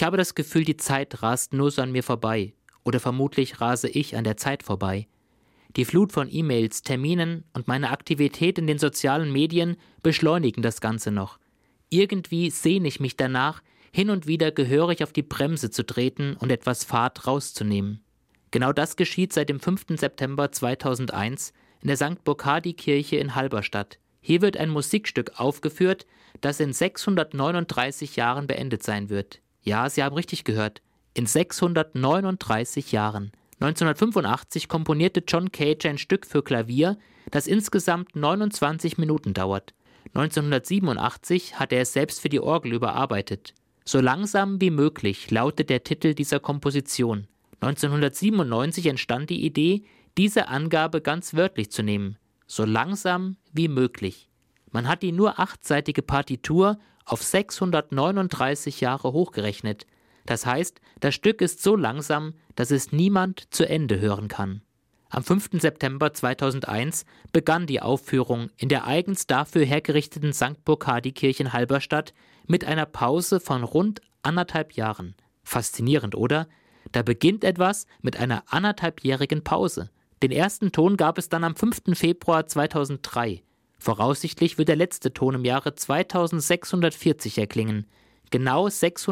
Ich habe das Gefühl, die Zeit rast nur so an mir vorbei. Oder vermutlich rase ich an der Zeit vorbei. Die Flut von E-Mails, Terminen und meine Aktivität in den sozialen Medien beschleunigen das Ganze noch. Irgendwie sehne ich mich danach, hin und wieder gehörig auf die Bremse zu treten und etwas Fahrt rauszunehmen. Genau das geschieht seit dem 5. September 2001 in der St. Burkhardikirche in Halberstadt. Hier wird ein Musikstück aufgeführt, das in 639 Jahren beendet sein wird. Ja, Sie haben richtig gehört, in 639 Jahren. 1985 komponierte John Cage ein Stück für Klavier, das insgesamt 29 Minuten dauert. 1987 hat er es selbst für die Orgel überarbeitet. So langsam wie möglich lautet der Titel dieser Komposition. 1997 entstand die Idee, diese Angabe ganz wörtlich zu nehmen. So langsam wie möglich. Man hat die nur 8-seitige Partitur auf 639 Jahre hochgerechnet. Das heißt, das Stück ist so langsam, dass es niemand zu Ende hören kann. Am 5. September 2001 begann die Aufführung in der eigens dafür hergerichteten St. Burkhardikirche in Halberstadt mit einer Pause von rund 1,5 Jahren. Faszinierend, oder? Da beginnt etwas mit einer 1,5-jährigen Pause. Den ersten Ton gab es dann am 5. Februar 2003. Voraussichtlich wird der letzte Ton im Jahre 2640 erklingen. Genau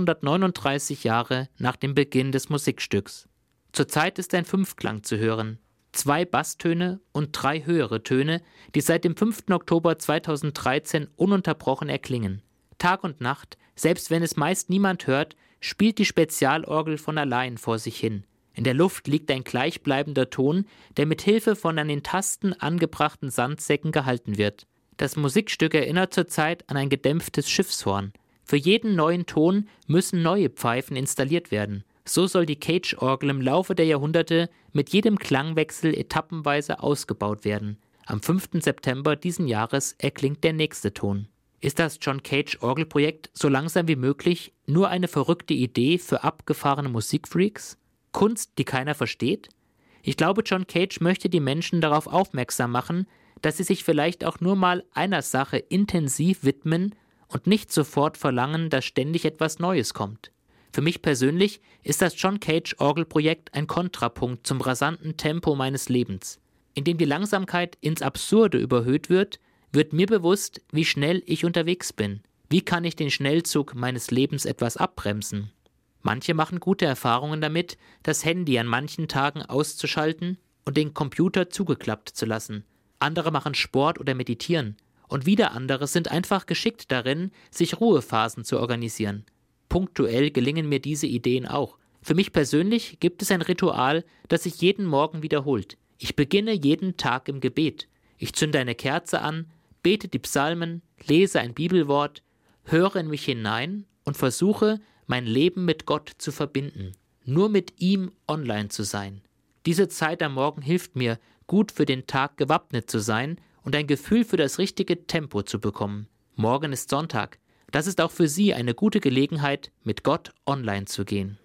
639 Jahre nach dem Beginn des Musikstücks. Zurzeit ist ein Fünfklang zu hören. 2 Basstöne und 3 höhere Töne, die seit dem 5. Oktober 2013 ununterbrochen erklingen. Tag und Nacht, selbst wenn es meist niemand hört, spielt die Spezialorgel von allein vor sich hin. In der Luft liegt ein gleichbleibender Ton, der mit Hilfe von an den Tasten angebrachten Sandsäcken gehalten wird. Das Musikstück erinnert zurzeit an ein gedämpftes Schiffshorn. Für jeden neuen Ton müssen neue Pfeifen installiert werden. So soll die Cage-Orgel im Laufe der Jahrhunderte mit jedem Klangwechsel etappenweise ausgebaut werden. Am 5. September diesen Jahres erklingt der nächste Ton. Ist das John Cage-Orgelprojekt so langsam wie möglich nur eine verrückte Idee für abgefahrene Musikfreaks? Kunst, die keiner versteht? Ich glaube, John Cage möchte die Menschen darauf aufmerksam machen, dass sie sich vielleicht auch nur mal einer Sache intensiv widmen und nicht sofort verlangen, dass ständig etwas Neues kommt. Für mich persönlich ist das John Cage Orgelprojekt ein Kontrapunkt zum rasanten Tempo meines Lebens. Indem die Langsamkeit ins Absurde überhöht wird, wird mir bewusst, wie schnell ich unterwegs bin. Wie kann ich den Schnellzug meines Lebens etwas abbremsen? Manche machen gute Erfahrungen damit, das Handy an manchen Tagen auszuschalten und den Computer zugeklappt zu lassen. Andere machen Sport oder meditieren. Und wieder andere sind einfach geschickt darin, sich Ruhephasen zu organisieren. Punktuell gelingen mir diese Ideen auch. Für mich persönlich gibt es ein Ritual, das sich jeden Morgen wiederholt. Ich beginne jeden Tag im Gebet. Ich zünde eine Kerze an, bete die Psalmen, lese ein Bibelwort, höre in mich hinein und versuche, mein Leben mit Gott zu verbinden. Nur mit ihm online zu sein. Diese Zeit am Morgen hilft mir, gut für den Tag gewappnet zu sein und ein Gefühl für das richtige Tempo zu bekommen. Morgen ist Sonntag. Das ist auch für Sie eine gute Gelegenheit, mit Gott online zu gehen.